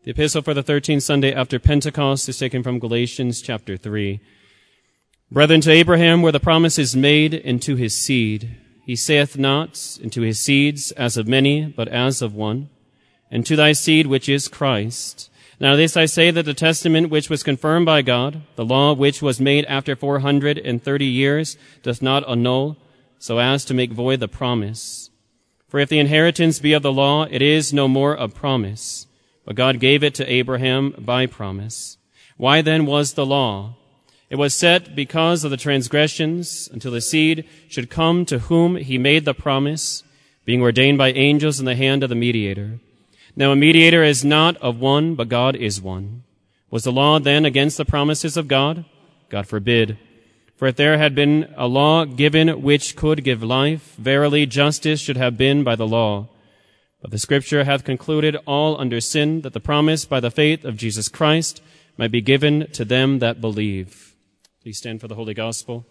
The epistle for the 13th Sunday after Pentecost is taken from Galatians chapter 3. Brethren, to Abraham were the promises made, and to his seed. He saith not, and to his seeds as of many, but as of one, and to thy seed which is Christ. Now this I say, that the testament which was confirmed by God, the law which was made after 430 years, doth not annul, so as to make void the promise. For if the inheritance be of the law, it is no more a promise. But God gave it to Abraham by promise. Why then was the law? It was set because of the transgressions, until the seed should come to whom he made the promise, being ordained by angels in the hand of the mediator. Now a mediator is not of one, but God is one. Was the law then against the promises of God? God forbid. For if there had been a law given which could give life, verily justice should have been by the law. But the Scripture hath concluded all under sin, that the promise by the faith of Jesus Christ might be given to them that believe. Please stand for the Holy Gospel.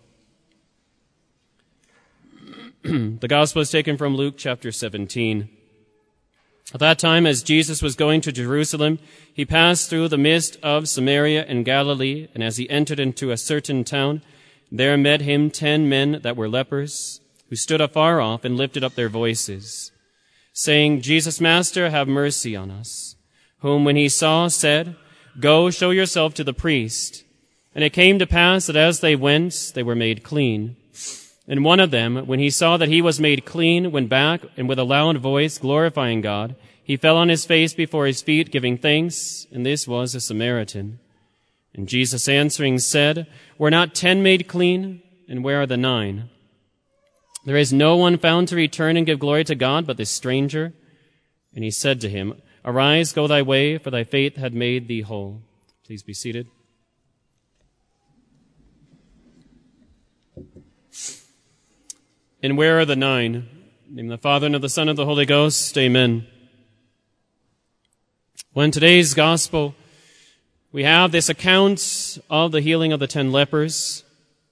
The Gospel is taken from Luke chapter 17. At that time, as Jesus was going to Jerusalem, he passed through the midst of Samaria and Galilee, and as he entered into a certain town, there met him 10 men that were lepers, who stood afar off and lifted up their voices, saying, Jesus, Master, have mercy on us. Whom when he saw, said, Go, show yourself to the priest. And it came to pass that as they went, they were made clean. And one of them, when he saw that he was made clean, went back, and with a loud voice, glorifying God, he fell on his face before his feet, giving thanks, and this was a Samaritan. And Jesus answering said, Were not 10 made clean? And where are the 9? There is no one found to return and give glory to God but this stranger. And he said to him, Arise, go thy way, for thy faith had made thee whole. Please be seated. And where are the 9? In the name of the Father, and of the Son, and of the Holy Ghost. Amen. Well, in today's gospel, we have this account of the healing of the 10 lepers.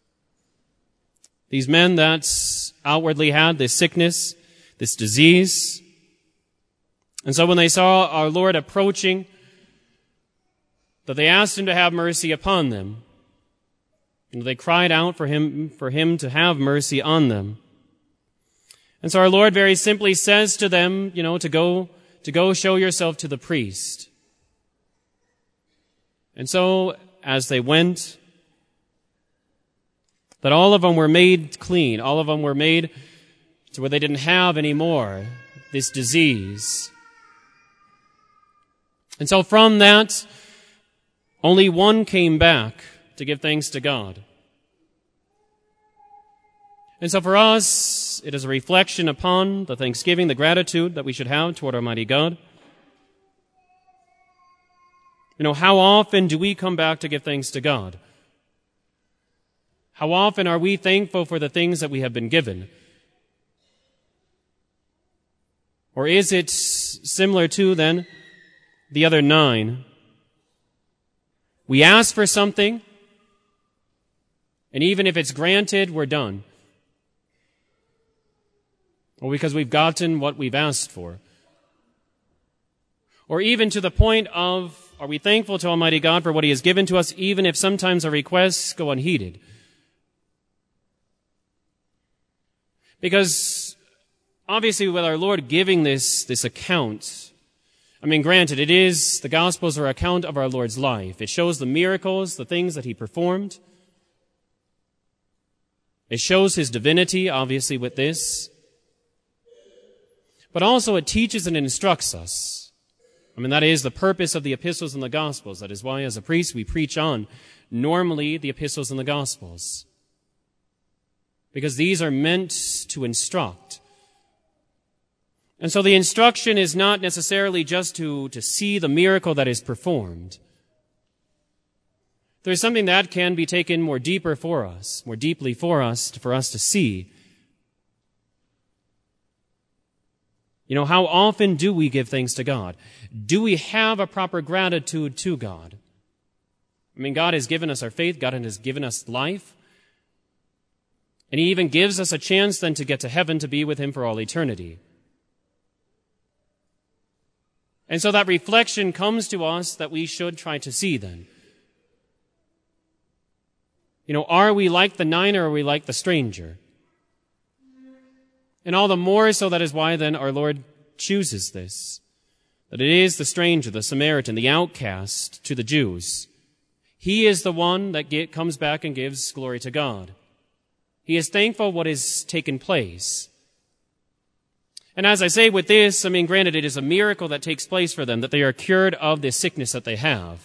These men that outwardly had this sickness, this disease. And so when they saw our Lord approaching, that they asked him to have mercy upon them. And they cried out for him to have mercy on them. And so our Lord very simply says to them, to go show yourself to the priest. And so as they went, that all of them were made clean. All of them were made to where they didn't have anymore this disease. And so from that, only one came back to give thanks to God. And so for us, it is a reflection upon the thanksgiving, the gratitude that we should have toward Almighty God. How often do we come back to give thanks to God? How often are we thankful for the things that we have been given? Or is it similar to, then, the other 9? We ask for something, and even if it's granted, we're done. Or because we've gotten what we've asked for. Or even to the point of, are we thankful to Almighty God for what He has given to us, even if sometimes our requests go unheeded? Because obviously with our Lord giving this account, granted, the Gospels are an account of our Lord's life. It shows the miracles, the things that He performed. It shows His divinity, obviously, with this. But also it teaches and instructs us. That is the purpose of the epistles and the Gospels. That is why, as a priest, we preach on normally the epistles and the Gospels. Because these are meant to instruct. And so the instruction is not necessarily just to see the miracle that is performed. There is something that can be taken more deeply for us to see. How often do we give thanks to God? Do we have a proper gratitude to God? God has given us our faith. God has given us life. And He even gives us a chance then to get to heaven to be with Him for all eternity. And so that reflection comes to us that we should try to see then. Are we like the 9 or are we like the stranger? And all the more so that is why then our Lord chooses this. That it is the stranger, the Samaritan, the outcast to the Jews. He is the one that comes back and gives glory to God. He is thankful what has taken place. And as I say with this, granted, it is a miracle that takes place for them, that they are cured of this sickness that they have.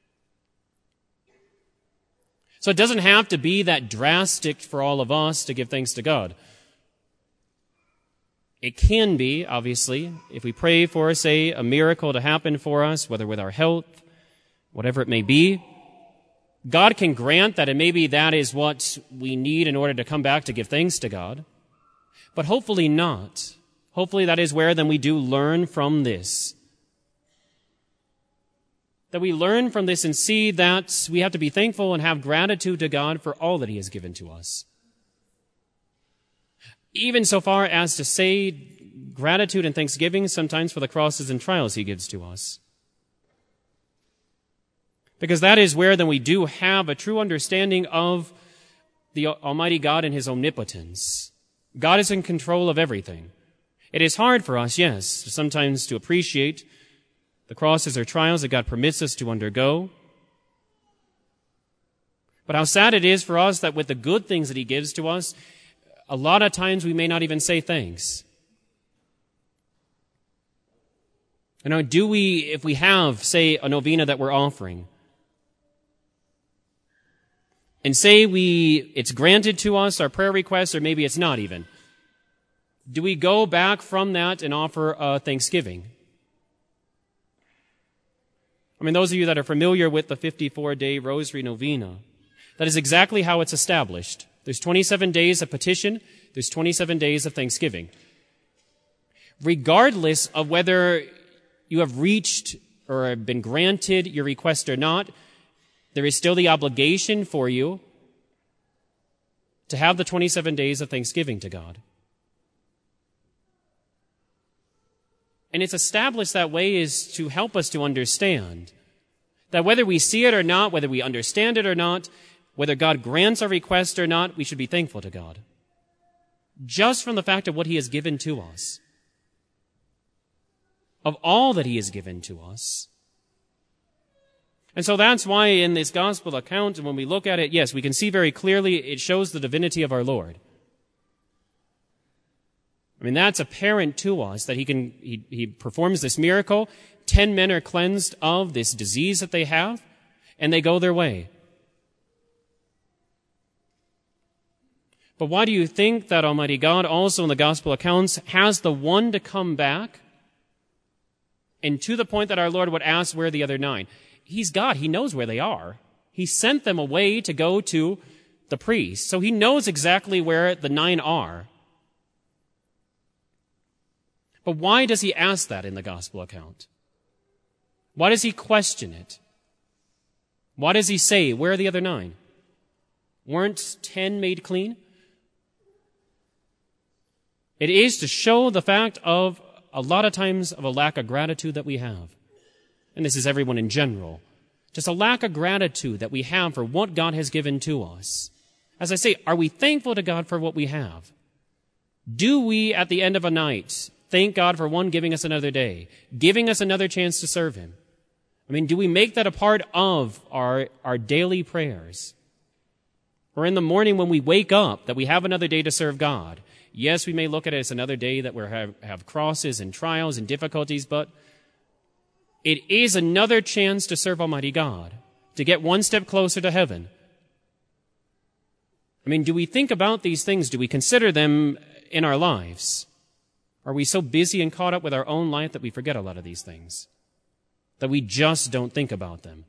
So it doesn't have to be that drastic for all of us to give thanks to God. It can be, obviously, if we pray for, say, a miracle to happen for us, whether with our health, whatever it may be. God can grant that, and maybe that is what we need in order to come back to give thanks to God. But hopefully not. Hopefully that is where then we do learn from this. That we learn from this and see that we have to be thankful and have gratitude to God for all that He has given to us. Even so far as to say gratitude and thanksgiving sometimes for the crosses and trials He gives to us. Because that is where then we do have a true understanding of the Almighty God and His omnipotence. God is in control of everything. It is hard for us, yes, sometimes to appreciate the crosses or trials that God permits us to undergo. But how sad it is for us that with the good things that He gives to us, a lot of times we may not even say thanks. And now, if we have, say, a novena that we're offering, and say it's granted to us, our prayer request, or maybe it's not even, do we go back from that and offer a thanksgiving? Those of you that are familiar with the 54-day Rosary Novena, that is exactly how it's established. There's 27 days of petition, there's 27 days of thanksgiving. Regardless of whether you have reached or have been granted your request or not, there is still the obligation for you to have the 27 days of thanksgiving to God. And it's established that way is to help us to understand that whether we see it or not, whether we understand it or not, whether God grants our request or not, we should be thankful to God. Just from the fact of what He has given to us. Of all that He has given to us. And so that's why in this gospel account, when we look at it, yes, we can see very clearly it shows the divinity of our Lord. That's apparent to us that he performs this miracle. 10 men are cleansed of this disease that they have, and they go their way. But why do you think that Almighty God also in the gospel accounts has the one to come back? And to the point that our Lord would ask, where are the other 9? He's God. He knows where they are. He sent them away to go to the priest. So He knows exactly where the 9 are. But why does He ask that in the gospel account? Why does He question it? Why does He say, where are the other 9? Weren't 10 made clean? It is to show the fact of a lot of times of a lack of gratitude that we have. And this is everyone in general. Just a lack of gratitude that we have for what God has given to us. As I say, are we thankful to God for what we have? Do we, at the end of a night, thank God for one, giving us another day, giving us another chance to serve Him? Do we make that a part of our daily prayers? Or in the morning when we wake up, that we have another day to serve God? Yes, we may look at it as another day that we have crosses and trials and difficulties, but it is another chance to serve Almighty God, to get one step closer to heaven. Do we think about these things? Do we consider them in our lives? Are we so busy and caught up with our own life that we forget a lot of these things? That we just don't think about them?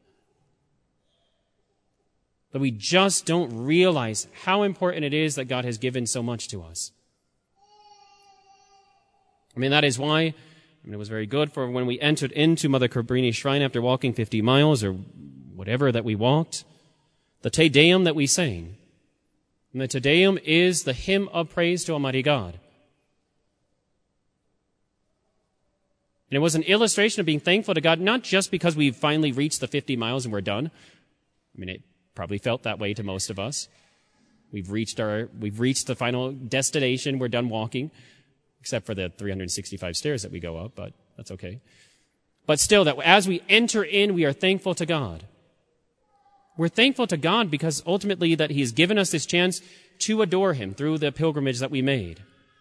That we just don't realize how important it is that God has given so much to us? That is why it was very good for when we entered into Mother Cabrini Shrine after walking 50 miles or whatever that we walked, the Te Deum that we sang. And the Te Deum is the hymn of praise to Almighty God. And it was an illustration of being thankful to God, not just because we've finally reached the 50 miles and we're done. I mean, it probably felt that way to most of us. We've reached the final destination. We're done walking, except for the 365 stairs that we go up, but that's okay. But still, that as we enter in, we are thankful to God. We're thankful to God because ultimately that He has given us this chance to adore Him through the pilgrimage that we made.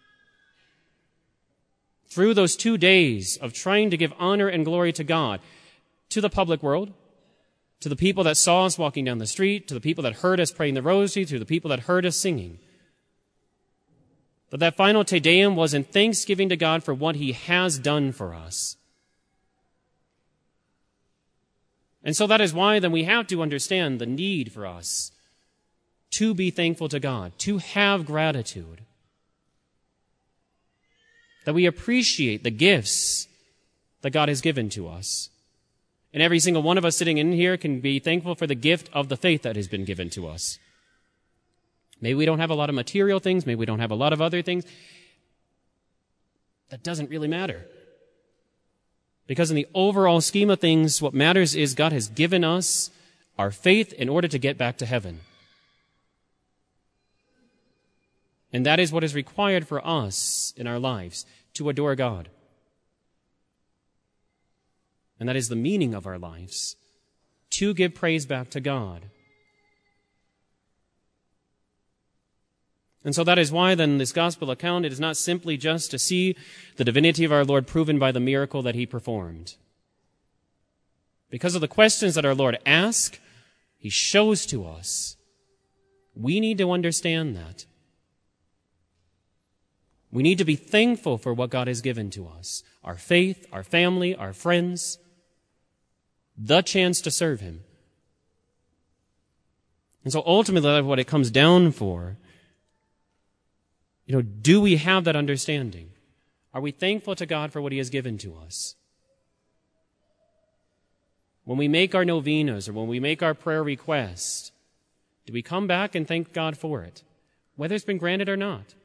Through those 2 days of trying to give honor and glory to God, to the public world, to the people that saw us walking down the street, to the people that heard us praying the rosary, to the people that heard us singing. But that final Te Deum was in thanksgiving to God for what He has done for us. And so that is why then we have to understand the need for us to be thankful to God, to have gratitude. That we appreciate the gifts that God has given to us. And every single one of us sitting in here can be thankful for the gift of the faith that has been given to us. Maybe we don't have a lot of material things, maybe we don't have a lot of other things. That doesn't really matter. Because in the overall scheme of things, what matters is God has given us our faith in order to get back to heaven. And that is what is required for us in our lives, to adore God. And that is the meaning of our lives, to give praise back to God. And so that is why then this gospel account, it is not simply just to see the divinity of our Lord proven by the miracle that He performed. Because of the questions that our Lord asked, He shows to us. We need to understand that. We need to be thankful for what God has given to us. Our faith, our family, our friends, the chance to serve Him. And so ultimately that's what it comes down for. Do we have that understanding? Are we thankful to God for what He has given to us? When we make our novenas or when we make our prayer request, do we come back and thank God for it, whether it's been granted or not?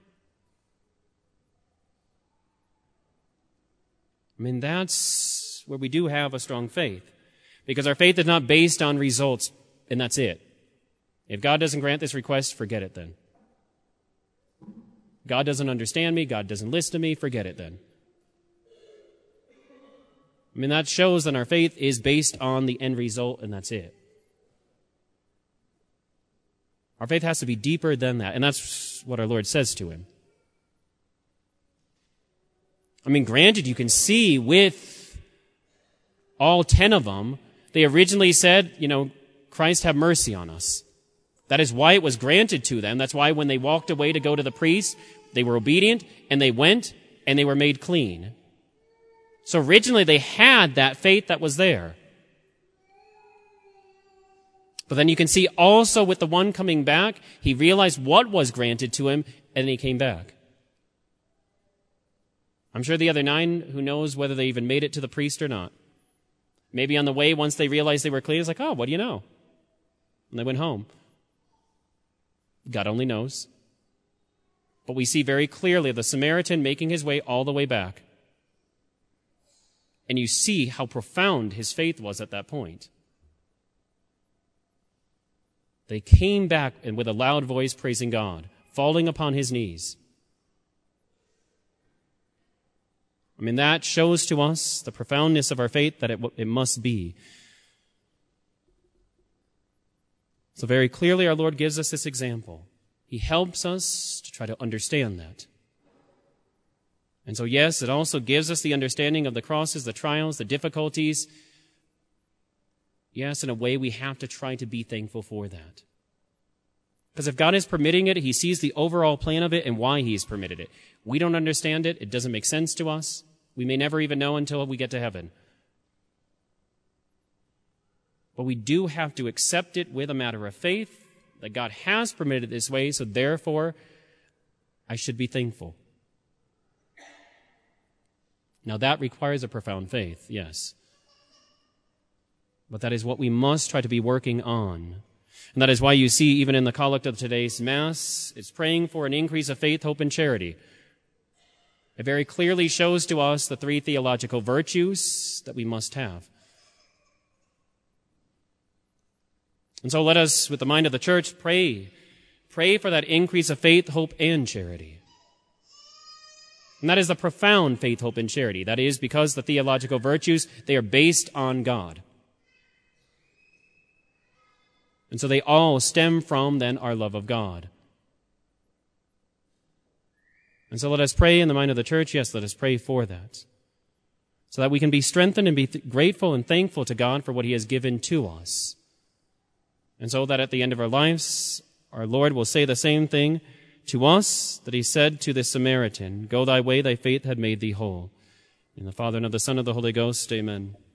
I mean, that's where we do have a strong faith, because our faith is not based on results, and that's it. If God doesn't grant this request, forget it then. God doesn't understand me, God doesn't listen to me, forget it then. I mean, that shows that our faith is based on the end result, and that's it. Our faith has to be deeper than that, and that's what our Lord says to him. I mean, granted, you can see with all 10 of them, they originally said, Christ have mercy on us. That is why it was granted to them. That's why when they walked away to go to the priest, they were obedient, and they went, and they were made clean. So originally they had that faith that was there. But then you can see also with the one coming back, he realized what was granted to him, and then he came back. I'm sure the other 9, who knows whether they even made it to the priest or not. Maybe on the way, once they realized they were clean, it's like, oh, what do you know? And they went home. God only knows. But we see very clearly the Samaritan making his way all the way back. And you see how profound his faith was at that point. They came back and with a loud voice praising God, falling upon his knees. I mean, that shows to us the profoundness of our faith that it must be. So very clearly our Lord gives us this example. He helps us to try to understand that. And so yes, it also gives us the understanding of the crosses, the trials, the difficulties. Yes, in a way we have to try to be thankful for that. Because if God is permitting it, He sees the overall plan of it and why He's permitted it. We don't understand it. It doesn't make sense to us. We may never even know until we get to heaven. But we do have to accept it with a matter of faith that God has permitted it this way, so therefore I should be thankful. Now that requires a profound faith, yes. But that is what we must try to be working on. And that is why you see even in the collect of today's Mass, it's praying for an increase of faith, hope, and charity. It very clearly shows to us the three theological virtues that we must have. And so let us, with the mind of the church, pray for that increase of faith, hope, and charity. And that is the profound faith, hope, and charity. That is because the theological virtues, they are based on God. And so they all stem from, then, our love of God. And so let us pray in the mind of the church. Yes, let us pray for that. So that we can be strengthened and be grateful and thankful to God for what He has given to us. And so that at the end of our lives, our Lord will say the same thing to us that He said to the Samaritan, "Go thy way, thy faith had made thee whole." In the Father, and of the Son, and of the Holy Ghost, amen.